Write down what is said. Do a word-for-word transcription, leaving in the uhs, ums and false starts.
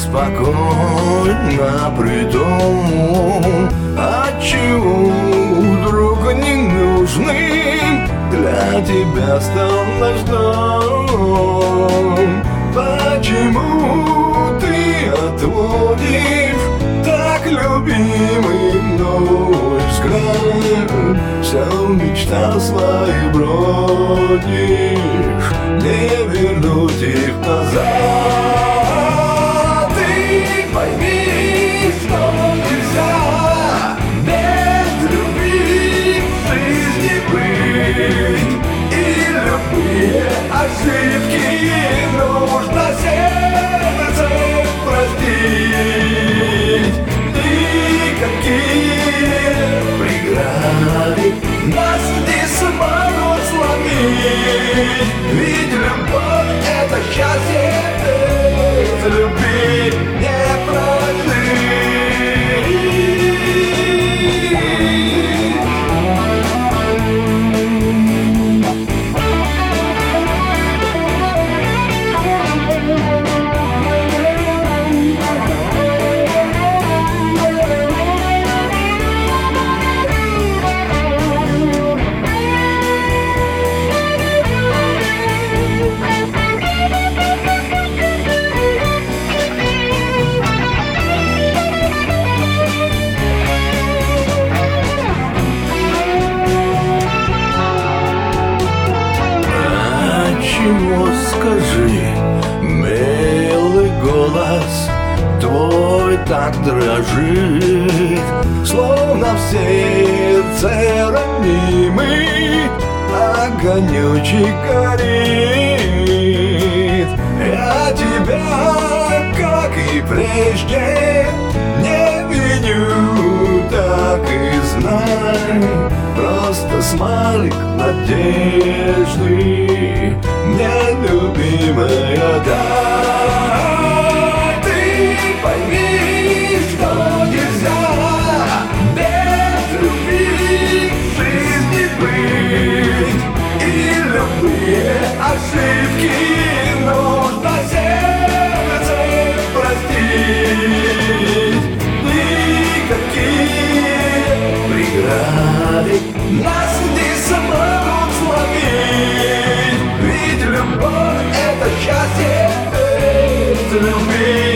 спокойно притом. Отчего вдруг ненужным для тебя стал наш дом? Почему ты отводишь так любимый мной взгляд? Все в мечтах своих бродишь, не вернуть их назад. Ты пойми, что нельзя без любви в жизни быть, и любые ошибки нужно сердцем простить. Никакие преграды нас не смогут сломить, ведь любовь — это счастье, без любви не прожить. Скажи, милый голос твой так дрожит, словно в сердце ранимый огонечек горит. Я тебя, как и прежде, не виню, так и знай, просто смайлик надежды, нелюбимая, да. Ты пойми, что нельзя без любви в жизни быть, и любые ошибки нужно сердцем простить. Никакие преграды нас не смогут сломить, ведь любовь — это счастье без любви.